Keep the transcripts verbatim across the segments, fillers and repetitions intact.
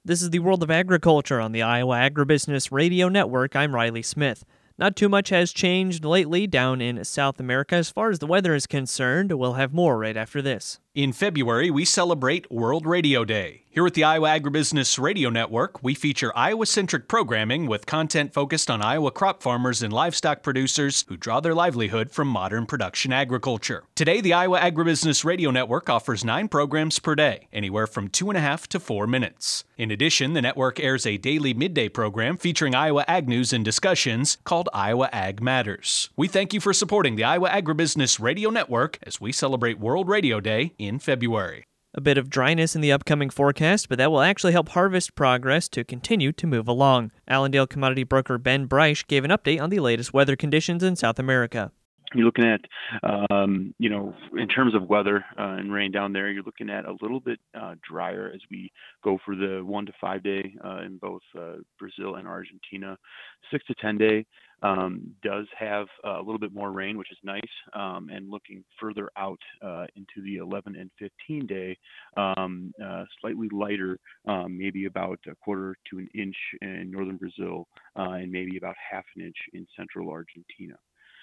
This is the World of Agriculture on the Iowa Agribusiness Radio Network. I'm Riley Smith. Not too much has changed lately down in South America as far as the weather is concerned. We'll have more right after this. In February, we celebrate World Radio Day. Here at the Iowa Agribusiness Radio Network, we feature Iowa-centric programming with content focused on Iowa crop farmers and livestock producers who draw their livelihood from modern production agriculture. Today, the Iowa Agribusiness Radio Network offers nine programs per day, anywhere from two and a half to four minutes. In addition, the network airs a daily midday program featuring Iowa ag news and discussions called Iowa Ag Matters. We thank you for supporting the Iowa Agribusiness Radio Network as we celebrate World Radio Day in February. A bit of dryness in the upcoming forecast, but that will actually help harvest progress to continue to move along. Allendale commodity broker Ben Breisch gave an update on the latest weather conditions in South America. You're looking at, um, you know, in terms of weather uh, and rain down there, you're looking at a little bit uh, drier as we go for the one to five day uh, in both uh, Brazil and Argentina. Six to ten day um, does have uh, a little bit more rain, which is nice. Um, and looking further out uh, into the eleven and fifteen day, um, uh, slightly lighter, um, maybe about a quarter to an inch in northern Brazil uh, and maybe about half an inch in central Argentina.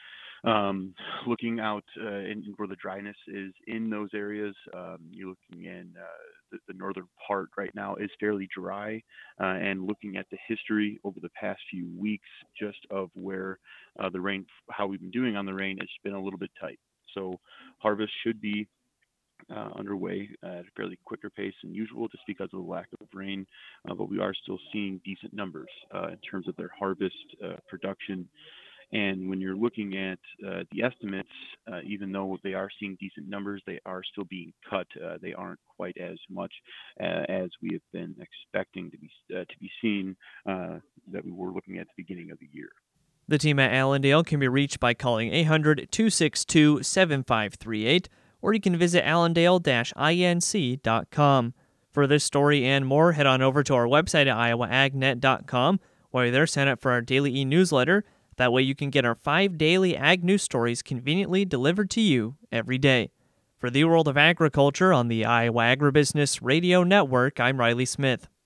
Um, looking out uh, in, where the dryness is in those areas, um, you're looking in uh, the, the northern part right now is fairly dry, uh, and looking at the history over the past few weeks, just of where uh, the rain, how we've been doing on the rain, it's been a little bit tight. So harvest should be uh, underway at a fairly quicker pace than usual, just because of the lack of rain, uh, but we are still seeing decent numbers uh, in terms of their harvest uh, production. And when you're looking at uh, the estimates, uh, even though they are seeing decent numbers, they are still being cut. Uh, they aren't quite as much uh, as we have been expecting to be uh, to be seen uh, that we were looking at the beginning of the year. The team at Allendale can be reached by calling eight hundred, two six two, seven five three eight, or you can visit allendale dash inc dot com. For this story and more, head on over to our website at iowa ag net dot com. While you're there, sign up for our daily e-newsletter. That way you can get our five daily ag news stories conveniently delivered to you every day. For the World of Agriculture on the Iowa Agribusiness Radio Network, I'm Riley Smith.